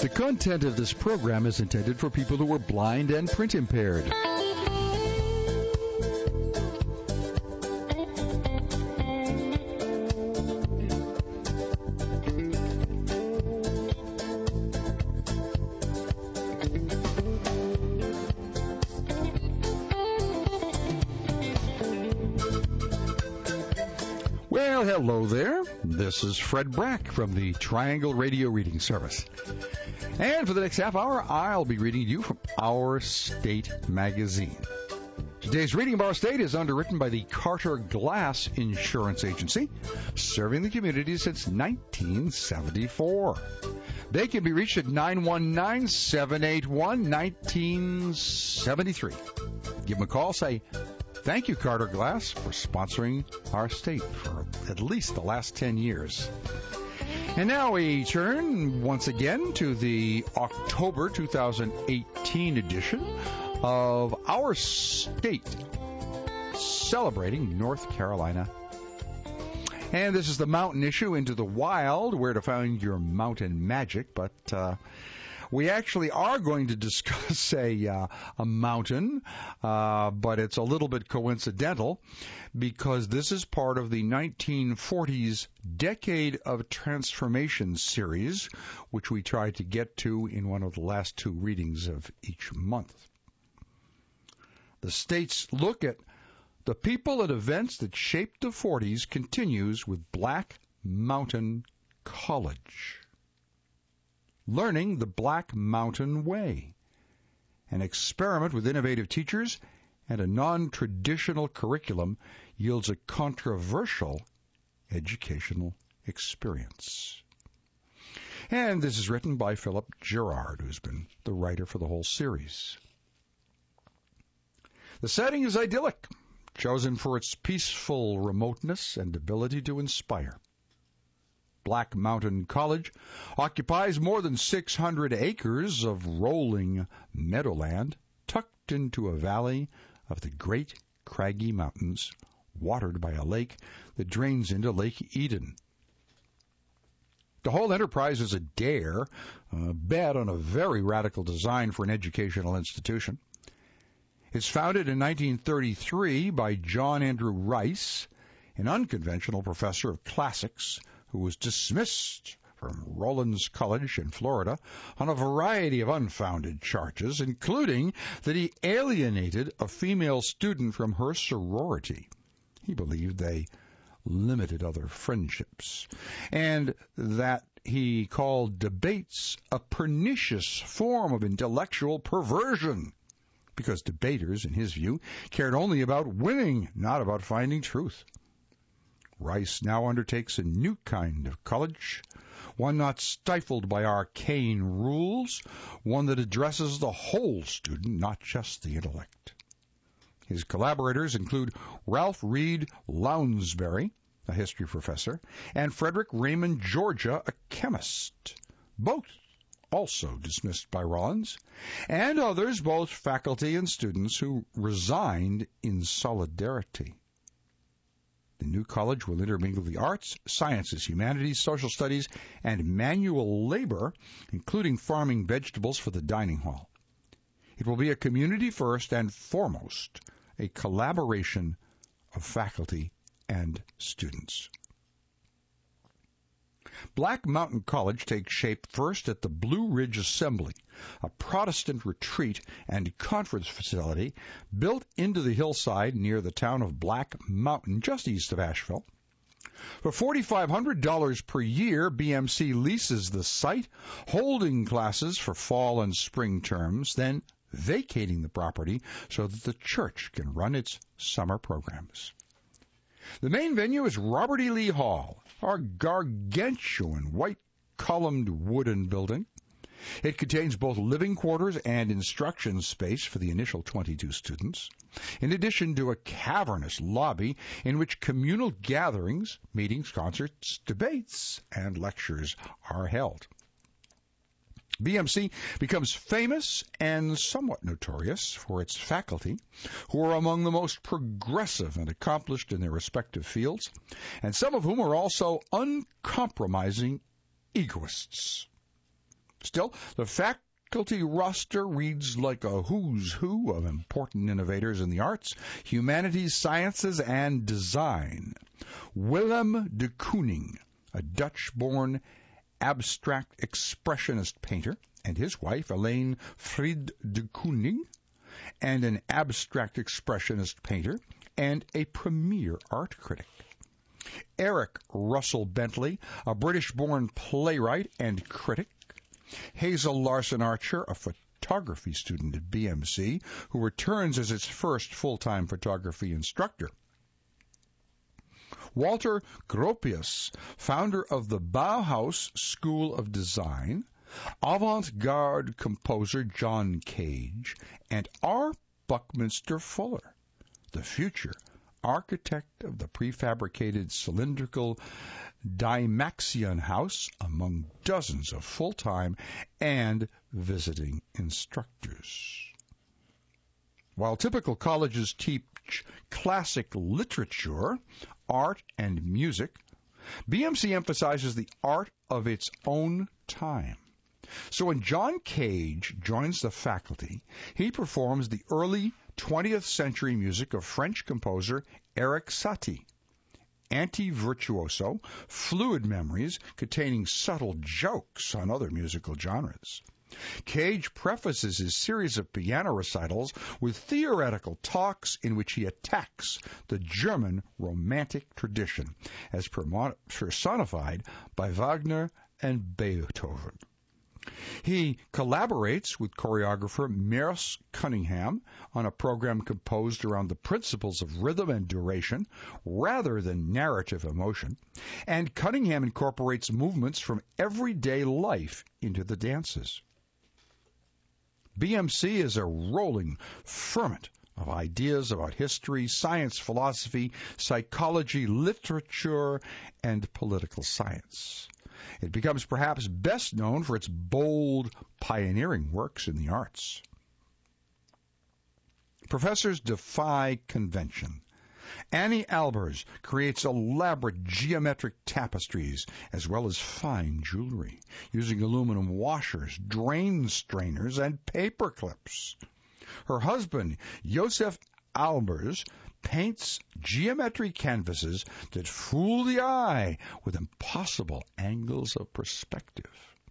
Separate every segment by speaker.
Speaker 1: The content of this program is intended for people who are blind and print impaired. Well, hello there. This is Fred Brack from the Triangle Radio Reading Service. And for the next half hour, I'll be reading to you from Our State magazine. Today's reading of Our State is underwritten by the Carter Glass Insurance Agency, serving the community since 1974. They can be reached at 919-781-1973. Give them a call, say, "Thank you, Carter Glass, for sponsoring Our State for at least the last 10 years. And now we turn once again to the October 2018 edition of Our State, celebrating North Carolina. And this is the mountain issue, Into the Wild, where to find your mountain magic. But we actually are going to discuss a mountain, but it's a little bit coincidental because this is part of the 1940s Decade of Transformation series, which we tried to get to in one of the last two readings of each month. The state's look at the people and events that shaped the 40s continues with Black Mountain College. Learning the Black Mountain Way, an experiment with innovative teachers and a non-traditional curriculum yields a controversial educational experience. And this is written by Philip Gerard, who's been the writer for the whole series. The setting is idyllic, chosen for its peaceful remoteness and ability to inspire. Black Mountain College occupies more than 600 acres of rolling meadowland tucked into a valley of the Great Craggy Mountains, watered by a lake that drains into Lake Eden. The whole enterprise is a dare, a bet on a very radical design for an educational institution. It's founded in 1933 by John Andrew Rice, an unconventional professor of classics who was dismissed from Rollins College in Florida on a variety of unfounded charges, including that he alienated a female student from her sorority. He believed they limited other friendships, and that he called debates a pernicious form of intellectual perversion, because debaters, in his view, cared only about winning, not about finding truth. Rice now undertakes a new kind of college, one not stifled by arcane rules, one that addresses the whole student, not just the intellect. His collaborators include Ralph Reed Lounsbury, a history professor, and Frederick Raymond Georgia, a chemist, both also dismissed by Rollins, and others, both faculty and students, who resigned in solidarity. The new college will intermingle the arts, sciences, humanities, social studies, and manual labor, including farming vegetables for the dining hall. It will be a community first and foremost, a collaboration of faculty and students. Black Mountain College takes shape first at the Blue Ridge Assembly, a Protestant retreat and conference facility built into the hillside near the town of Black Mountain, just east of Asheville. For $4,500 per year, BMC leases the site, holding classes for fall and spring terms, then vacating the property so that the church can run its summer programs. The main venue is Robert E. Lee Hall, our gargantuan white-columned wooden building. It contains both living quarters and instruction space for the initial 22 students, in addition to a cavernous lobby in which communal gatherings, meetings, concerts, debates, and lectures are held. BMC becomes famous and somewhat notorious for its faculty, who are among the most progressive and accomplished in their respective fields, and some of whom are also uncompromising egoists. Still, the faculty roster reads like a who's who of important innovators in the arts, humanities, sciences, and design. Willem de Kooning, a Dutch-born abstract expressionist painter, and his wife, Elaine Fried de Kooning, and an abstract expressionist painter and a premier art critic. Eric Russell Bentley, a British-born playwright and critic. Hazel Larson Archer, a photography student at BMC, who returns as its first full-time photography instructor. Walter Gropius, founder of the Bauhaus School of Design, avant-garde composer John Cage, and R. Buckminster Fuller, the future architect of the prefabricated cylindrical Dymaxion House, among dozens of full-time and visiting instructors. While typical colleges teach classic literature, art, and music, BMC emphasizes the art of its own time. So when John Cage joins the faculty, he performs the early 20th century music of French composer Erik Satie. Anti-virtuoso, fluid memories containing subtle jokes on other musical genres. Cage prefaces his series of piano recitals with theoretical talks in which he attacks the German Romantic tradition as personified by Wagner and Beethoven. He collaborates with choreographer Merce Cunningham on a program composed around the principles of rhythm and duration rather than narrative emotion, and Cunningham incorporates movements from everyday life into the dances. BMC is a rolling ferment of ideas about history, science, philosophy, psychology, literature, and political science. It becomes perhaps best known for its bold, pioneering works in the arts. Professors defy convention. Annie Albers creates elaborate geometric tapestries as well as fine jewelry, using aluminum washers, drain strainers, and paper clips. Her husband, Josef Albers, paints geometric canvases that fool the eye with impossible angles of perspective.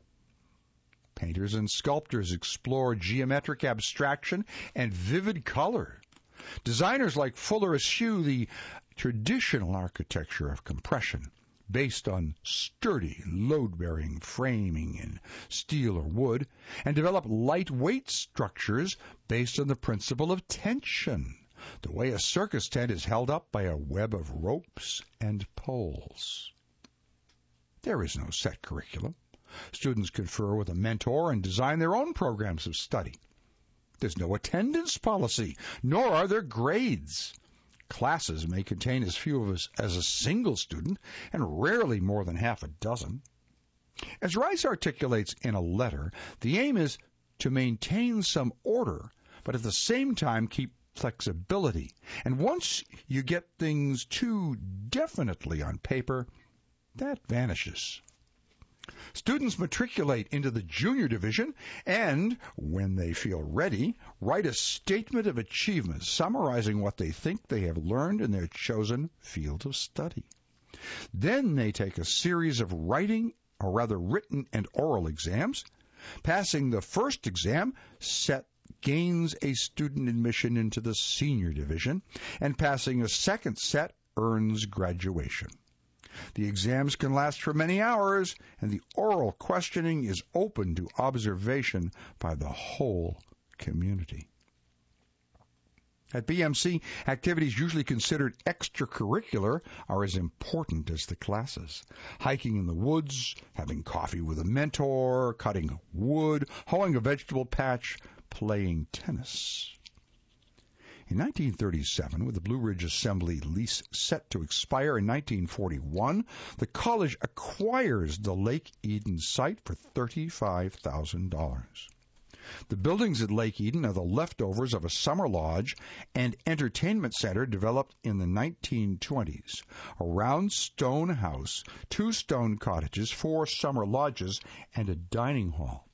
Speaker 1: Painters and sculptors explore geometric abstraction and vivid color. Designers like Fuller eschew the traditional architecture of compression, based on sturdy, load-bearing framing in steel or wood, and develop lightweight structures based on the principle of tension, the way a circus tent is held up by a web of ropes and poles. There is no set curriculum. Students confer with a mentor and design their own programs of study. There's no attendance policy, nor are there grades. Classes may contain as few of us as a single student, and rarely more than half a dozen. As Rice articulates in a letter, the aim is to maintain some order, but at the same time keep flexibility. And once you get things too definitely on paper, that vanishes. Students matriculate into the junior division and, when they feel ready, write a statement of achievement summarizing what they think they have learned in their chosen field of study. Then they take a series of written and oral exams. Passing the first exam gains a student admission into the senior division, and passing a second set earns graduation. The exams can last for many hours, and the oral questioning is open to observation by the whole community. At BMC, activities usually considered extracurricular are as important as the classes. Hiking in the woods, having coffee with a mentor, cutting wood, hoeing a vegetable patch, playing tennis. In 1937, with the Blue Ridge Assembly lease set to expire in 1941, the college acquires the Lake Eden site for $35,000. The buildings at Lake Eden are the leftovers of a summer lodge and entertainment center developed in the 1920s. A round stone house, 2 stone cottages, 4 summer lodges, and a dining hall.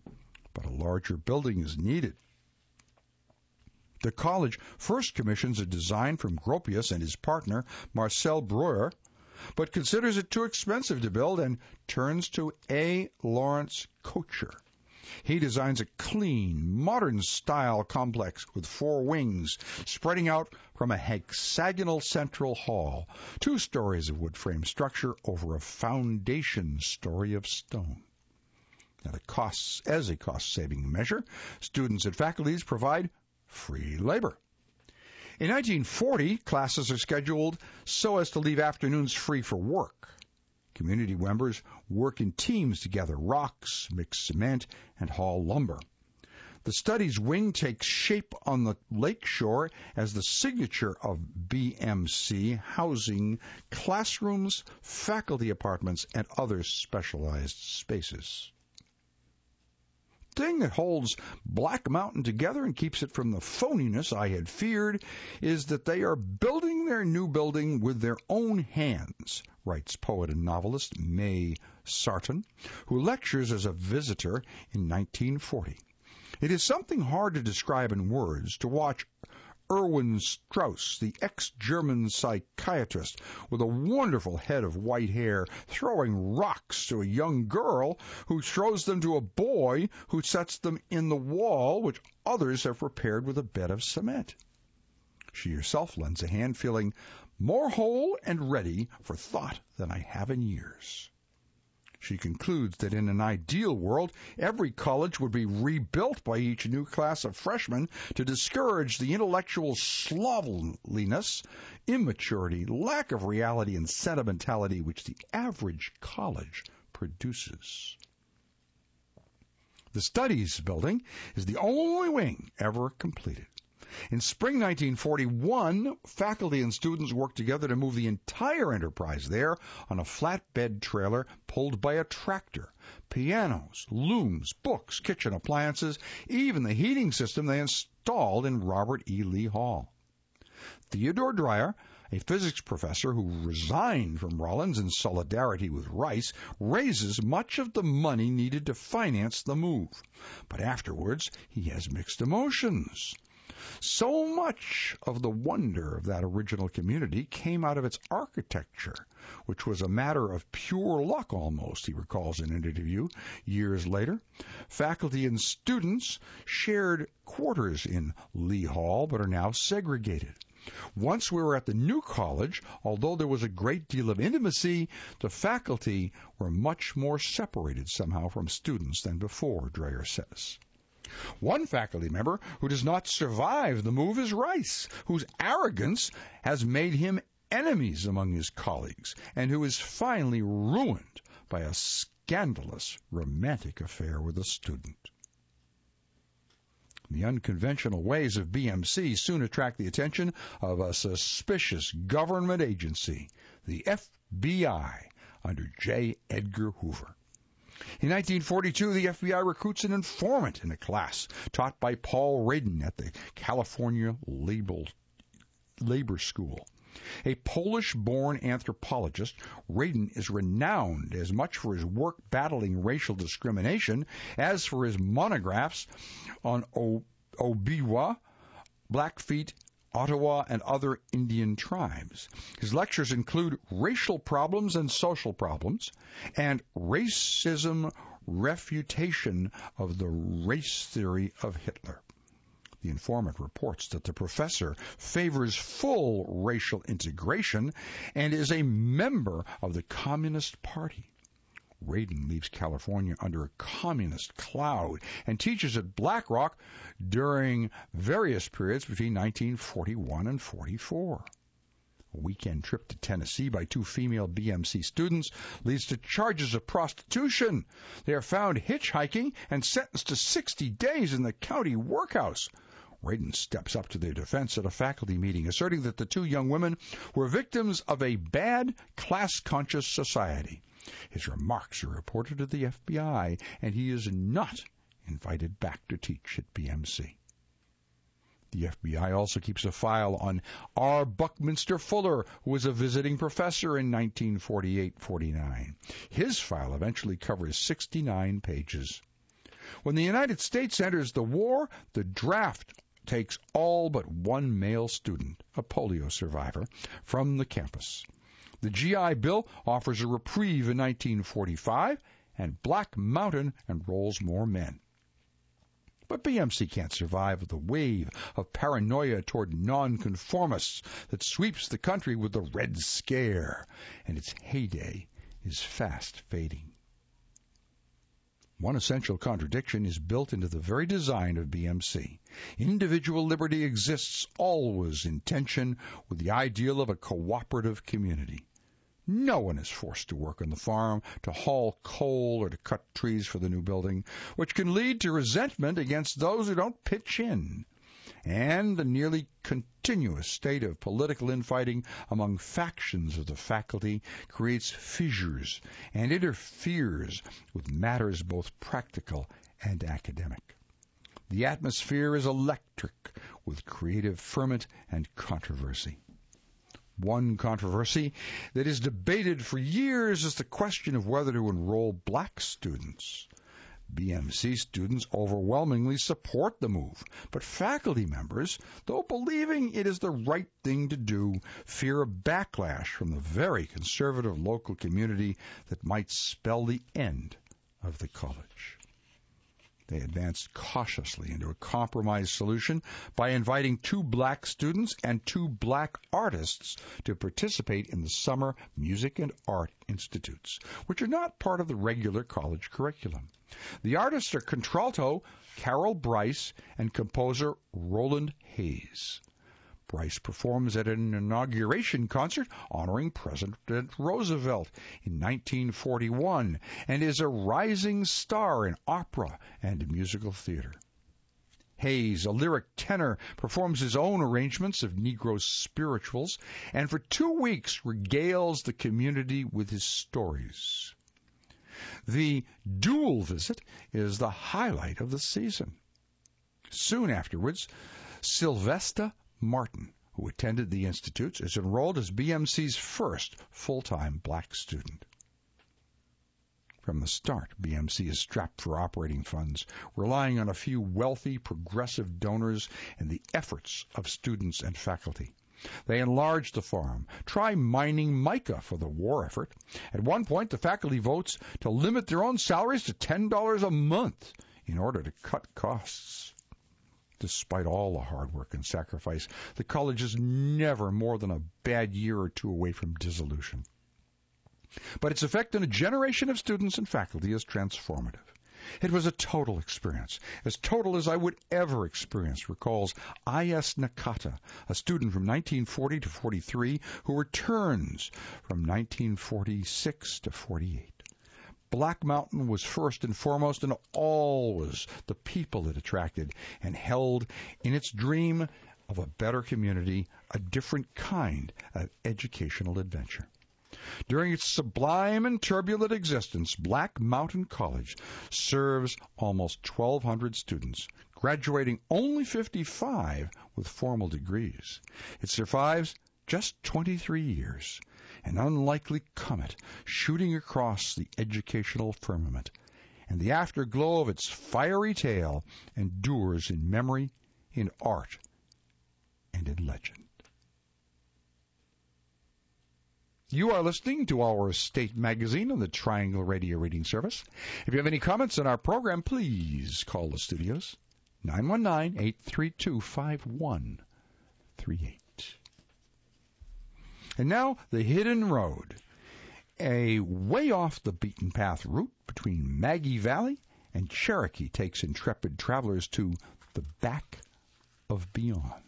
Speaker 1: but a larger building is needed. The college first commissions a design from Gropius and his partner, Marcel Breuer, but considers it too expensive to build and turns to A. Lawrence Kocher. He designs a clean, modern-style complex with 4 wings spreading out from a hexagonal central hall, 2 stories of wood-frame structure over a foundation story of stone. Now, as a cost-saving measure, students and faculties provide free labor. In 1940, classes are scheduled so as to leave afternoons free for work. Community members work in teams to gather rocks, mix cement, and haul lumber. The studies wing takes shape on the lake shore as the signature of BMC, housing classrooms, faculty apartments, and other specialized spaces. The thing that holds Black Mountain together and keeps it from the phoniness I had feared is that they are building their new building with their own hands, writes poet and novelist May Sarton, who lectures as a visitor in 1940. It is something hard to describe in words to watch Erwin Strauss, the ex-German psychiatrist with a wonderful head of white hair, throwing rocks to a young girl who throws them to a boy who sets them in the wall, which others have prepared with a bed of cement. She herself lends a hand, feeling more whole and ready for thought than I have in years. She concludes that in an ideal world, every college would be rebuilt by each new class of freshmen to discourage the intellectual slovenliness, immaturity, lack of reality, and sentimentality which the average college produces. The Studies Building is the only wing ever completed. In spring 1941, faculty and students worked together to move the entire enterprise there on a flatbed trailer pulled by a tractor. Pianos, looms, books, kitchen appliances, even the heating system they installed in Robert E. Lee Hall. Theodore Dreyer, a physics professor who resigned from Rollins in solidarity with Rice, raises much of the money needed to finance the move. But afterwards, he has mixed emotions. So much of the wonder of that original community came out of its architecture, which was a matter of pure luck almost, he recalls in an interview years later. Faculty and students shared quarters in Lee Hall, but are now segregated. Once we were at the new college, although there was a great deal of intimacy, the faculty were much more separated somehow from students than before, Dreyer says. One faculty member who does not survive the move is Rice, whose arrogance has made him enemies among his colleagues, and who is finally ruined by a scandalous romantic affair with a student. The unconventional ways of BMC soon attract the attention of a suspicious government agency, the FBI, under J. Edgar Hoover. In 1942, the FBI recruits an informant in a class taught by Paul Radin at the California Labor School. A Polish-born anthropologist, Radin is renowned as much for his work battling racial discrimination as for his monographs on Obiwa, Blackfeet, Ottawa, and other Indian tribes. His lectures include racial problems and social problems, and racism refutation of the race theory of Hitler. The informant reports that the professor favors full racial integration and is a member of the Communist Party. Radin leaves California under a communist cloud and teaches at Blackrock during various periods between 1941 and 44. A weekend trip to Tennessee by 2 female BMC students leads to charges of prostitution. They are found hitchhiking and sentenced to 60 days in the county workhouse. Radin steps up to their defense at a faculty meeting, asserting that the 2 young women were victims of a bad, class-conscious society. His remarks are reported to the FBI, and he is not invited back to teach at BMC. The FBI also keeps a file on R. Buckminster Fuller, who was a visiting professor in 1948-49. His file eventually covers 69 pages. When the United States enters the war, the draft takes all but one male student, a polio survivor, from the campus. The GI Bill offers a reprieve in 1945, and Black Mountain enrolls more men. But BMC can't survive the wave of paranoia toward nonconformists that sweeps the country with the Red Scare, and its heyday is fast fading. One essential contradiction is built into the very design of BMC. Individual liberty exists always in tension with the ideal of a cooperative community. No one is forced to work on the farm, to haul coal, or to cut trees for the new building, which can lead to resentment against those who don't pitch in. And the nearly continuous state of political infighting among factions of the faculty creates fissures and interferes with matters both practical and academic. The atmosphere is electric with creative ferment and controversy. One controversy that is debated for years is the question of whether to enroll black students. BMC students overwhelmingly support the move, but faculty members, though believing it is the right thing to do, fear a backlash from the very conservative local community that might spell the end of the college. They advanced cautiously into a compromise solution by inviting 2 black students and 2 black artists to participate in the summer music and art institutes, which are not part of the regular college curriculum. The artists are contralto Carol Bryce and composer Roland Hayes. Bryce performs at an inauguration concert honoring President Roosevelt in 1941 and is a rising star in opera and musical theater. Hayes, a lyric tenor, performs his own arrangements of Negro spirituals and for 2 weeks regales the community with his stories. The dual visit is the highlight of the season. Soon afterwards, Sylvester Martin, who attended the institutes, is enrolled as BMC's first full-time black student. From the start, BMC is strapped for operating funds, relying on a few wealthy, progressive donors and the efforts of students and faculty. They enlarge the farm, try mining mica for the war effort. At one point, the faculty votes to limit their own salaries to $10 a month in order to cut costs. Despite all the hard work and sacrifice, the college is never more than a bad year or 2 away from dissolution. But its effect on a generation of students and faculty is transformative. It was a total experience, as total as I would ever experience, recalls I.S. Nakata, a student from 1940 to 43 who returns from 1946 to 48. Black Mountain was first and foremost and always the people it attracted and held in its dream of a better community, a different kind of educational adventure. During its sublime and turbulent existence, Black Mountain College serves almost 1,200 students, graduating only 55 with formal degrees. It survives just 23 years, an unlikely comet shooting across the educational firmament, and the afterglow of its fiery tale endures in memory, in art, and in legend. You are listening to our State Magazine on the Triangle Radio Reading Service. If you have any comments on our program, please call the studios, 919-832-5138. And now, the Hidden Road, a way off the beaten path route between Maggie Valley and Cherokee takes intrepid travelers to the back of beyond.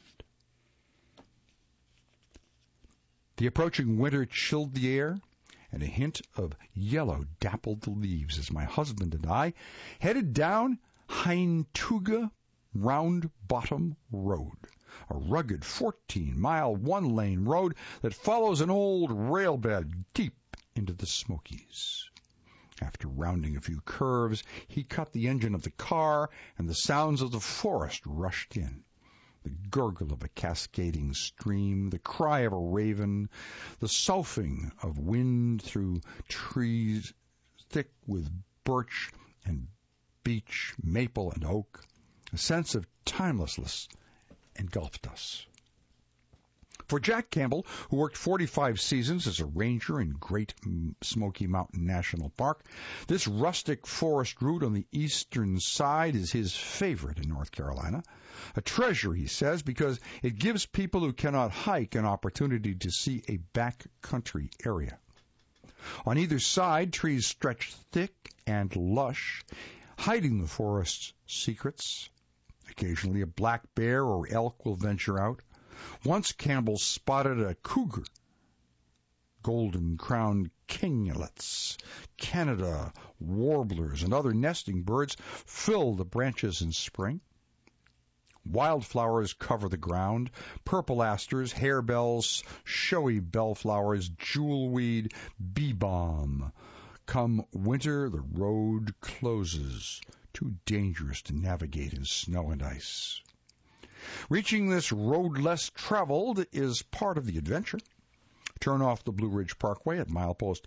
Speaker 1: The approaching winter chilled the air, and a hint of yellow dappled the leaves as my husband and I headed down Haintuga Round Bottom Road, a rugged 14-mile one-lane road that follows an old rail bed deep into the Smokies. After rounding a few curves, he cut the engine of the car, and the sounds of the forest rushed in. The gurgle of a cascading stream, the cry of a raven, the soughing of wind through trees thick with birch and beech, maple, and oak. A sense of timelessness engulfed us. For Jack Campbell, who worked 45 seasons as a ranger in Great Smoky Mountain National Park, this rustic forest route on the eastern side is his favorite in North Carolina. A treasure, he says, because it gives people who cannot hike an opportunity to see a backcountry area. On either side, trees stretch thick and lush, hiding the forest's secrets. Occasionally a black bear or elk will venture out. Once Campbell spotted a cougar, golden-crowned kinglets, Canada warblers, and other nesting birds fill the branches in spring. Wildflowers cover the ground, purple asters, harebells, showy bellflowers, jewelweed, bee balm. Come winter, the road closes, too dangerous to navigate in snow and ice. Reaching this road less traveled is part of the adventure. Turn off the Blue Ridge Parkway at milepost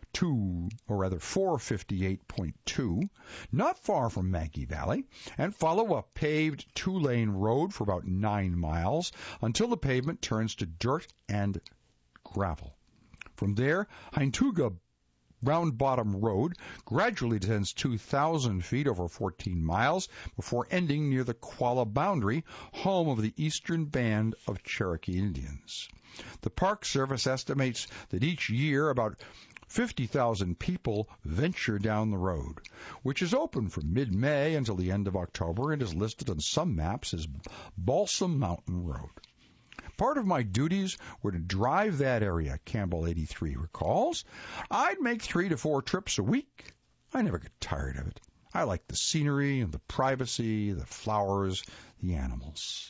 Speaker 1: 458.2, not far from Maggie Valley, and follow a paved 2-lane road for about 9 miles until the pavement turns to dirt and gravel. From there, Haintuga Round Bottom Road gradually descends 2,000 feet over 14 miles before ending near the Qualla boundary, home of the eastern band of Cherokee Indians. The Park Service estimates that each year about 50,000 people venture down the road, which is open from mid-May until the end of October and is listed on some maps as Balsam Mountain Road. Part of my duties were to drive that area, Campbell 83 recalls. I'd make 3 to 4 trips a week. I never get tired of it. I like the scenery and the privacy, the flowers, the animals.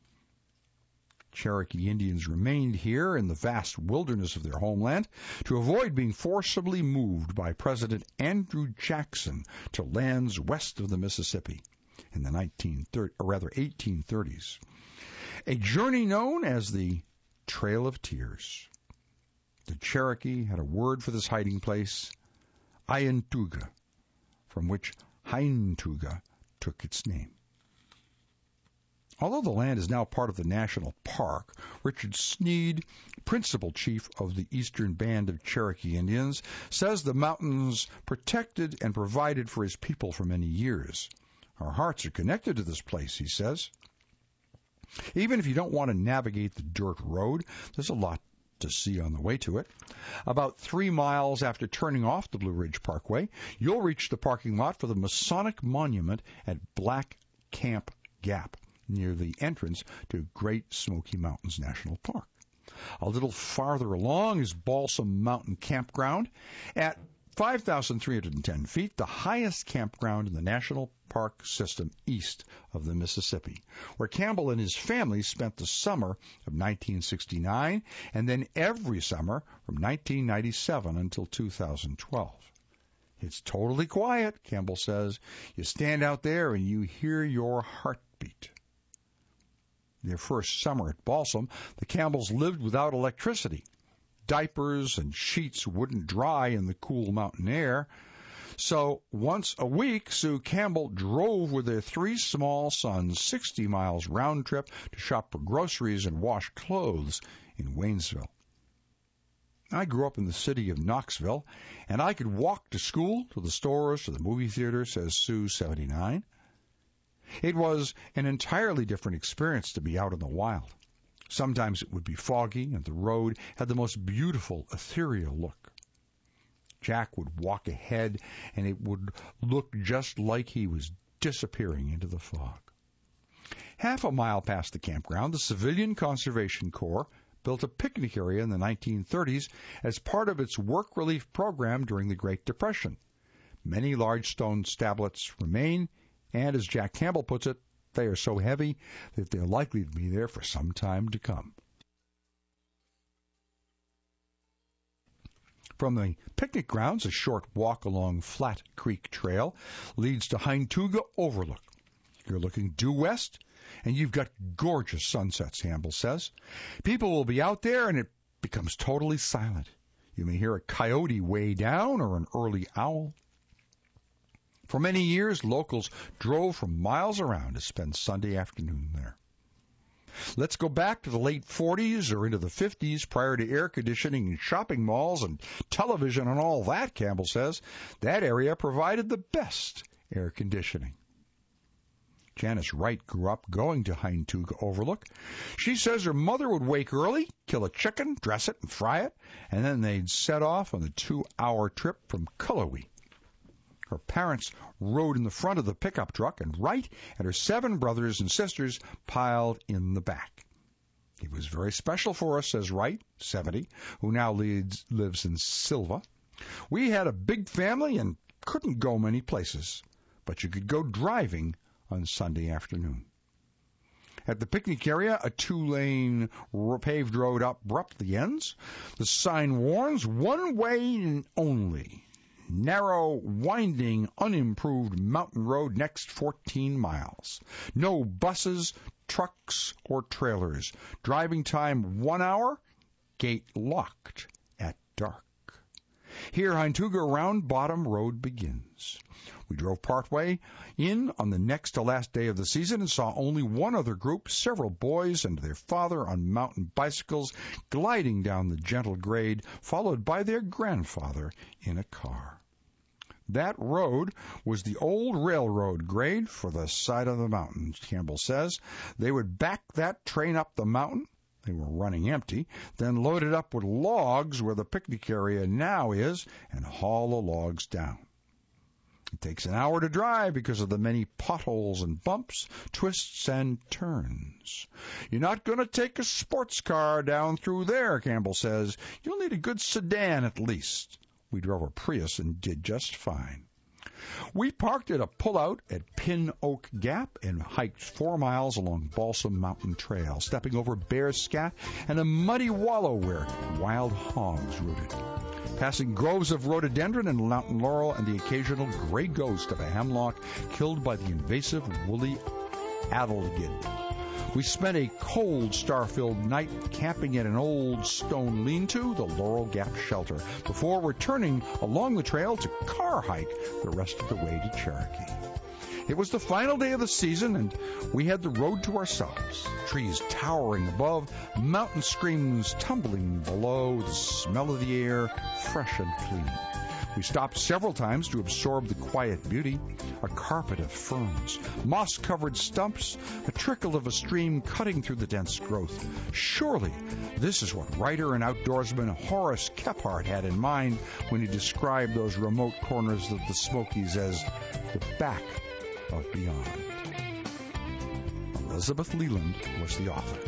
Speaker 1: Cherokee Indians remained here in the vast wilderness of their homeland to avoid being forcibly moved by President Andrew Jackson to lands west of the Mississippi in the 1830s. A journey known as the Trail of Tears. The Cherokee had a word for this hiding place, Ayantuga, from which Haintuga took its name. Although the land is now part of the national park, Richard Sneed, principal chief of the Eastern Band of Cherokee Indians, says the mountains protected and provided for his people for many years. Our hearts are connected to this place, he says. Even if you don't want to navigate the dirt road, there's a lot to see on the way to it. About 3 miles after turning off the Blue Ridge Parkway, you'll reach the parking lot for the Masonic Monument at Black Camp Gap, near the entrance to Great Smoky Mountains National Park. A little farther along is Balsam Mountain Campground at 5,310 feet, the highest campground in the national park system east of the Mississippi, where Campbell and his family spent the summer of 1969 and then every summer from 1997 until 2012. It's totally quiet, Campbell says. You stand out there and you hear your heartbeat. Their first summer at Balsam, the Campbells lived without electricity. Diapers and sheets wouldn't dry in the cool mountain air. So once a week, Sue Campbell drove with their 3 small sons 60 miles round trip to shop for groceries and wash clothes in Waynesville. I grew up in the city of Knoxville, and I could walk to school, to the stores, to the movie theater, says Sue 79. It was an entirely different experience to be out in the wild. Sometimes it would be foggy, and the road had the most beautiful, ethereal look. Jack would walk ahead, and it would look just like he was disappearing into the fog. Half a mile past the campground, the Civilian Conservation Corps built a picnic area in the 1930s as part of its work relief program during the Great Depression. Many large stone stablets remain, and as Jack Campbell puts it, they are so heavy that they're likely to be there for some time to come. From the picnic grounds, a short walk along Flat Creek Trail leads to Haintuga Overlook. You're looking due west, and you've got gorgeous sunsets, Campbell says. People will be out there, and it becomes totally silent. You may hear a coyote way down or an early owl. For many years, locals drove from miles around to spend Sunday afternoon there. Let's go back to the late 40s or into the 50s, prior to air conditioning and shopping malls and television and all that, Campbell says. That area provided the best air conditioning. Janice Wright grew up going to Haintuga Overlook. She says her mother would wake early, kill a chicken, dress it, and fry it, and then they'd set off on the 2-hour trip from Cullowhee. Her parents rode in the front of the pickup truck, and Wright and her 7 brothers and sisters piled in the back. It was very special for us, says Wright, 70, who now lives in Silva. We had a big family and couldn't go many places, but you could go driving on Sunday afternoon. At the picnic area, a 2-lane paved road abruptly ends. The sign warns, one way only. Narrow, winding, unimproved mountain road next 14 miles. No buses, trucks, or trailers. Driving time 1 hour. Gate locked at dark. Here, Haintuga Round Bottom Road begins. We drove partway in on the next to last day of the season and saw only one other group, several boys and their father on mountain bicycles gliding down the gentle grade, followed by their grandfather in a car. That road was the old railroad grade for the side of the mountain, Campbell says. They would back that train up the mountain. They were running empty, then load it up with logs where the picnic area now is and haul the logs down. It takes an hour to drive because of the many potholes and bumps, twists and turns. You're not going to take a sports car down through there, Campbell says. You'll need a good sedan at least. We drove a Prius and did just fine. We parked at a pullout at Pin Oak Gap and hiked 4 miles along Balsam Mountain Trail, stepping over bear scat and a muddy wallow where wild hogs rooted. Passing groves of rhododendron and mountain laurel and the occasional gray ghost of a hemlock killed by the invasive woolly adelgid. We spent a cold, star-filled night camping at an old stone lean-to, the Laurel Gap Shelter, before returning along the trail to car hike the rest of the way to Cherokee. It was the final day of the season, and we had the road to ourselves. Trees towering above, mountain streams tumbling below, the smell of the air fresh and clean. We stopped several times to absorb the quiet beauty, a carpet of ferns, moss-covered stumps, a trickle of a stream cutting through the dense growth. Surely this is what writer and outdoorsman Horace Kephart had in mind when he described those remote corners of the Smokies as the back of beyond. Elizabeth Leland was the author.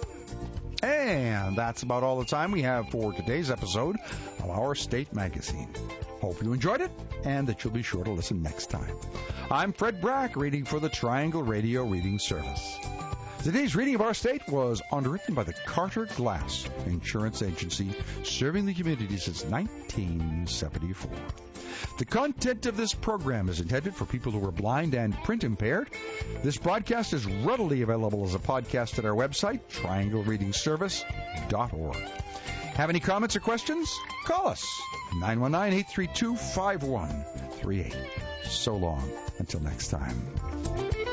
Speaker 1: And that's about all the time we have for today's episode of Our State Magazine. Hope you enjoyed it and that you'll be sure to listen next time. I'm Fred Brack, reading for the Triangle Radio Reading Service. Today's reading of Our State was underwritten by the Carter Glass Insurance Agency, serving the community since 1974. The content of this program is intended for people who are blind and print impaired. This broadcast is readily available as a podcast at our website, trianglereadingservice.org. Have any comments or questions? Call us, 919-832-5138. So long, until next time.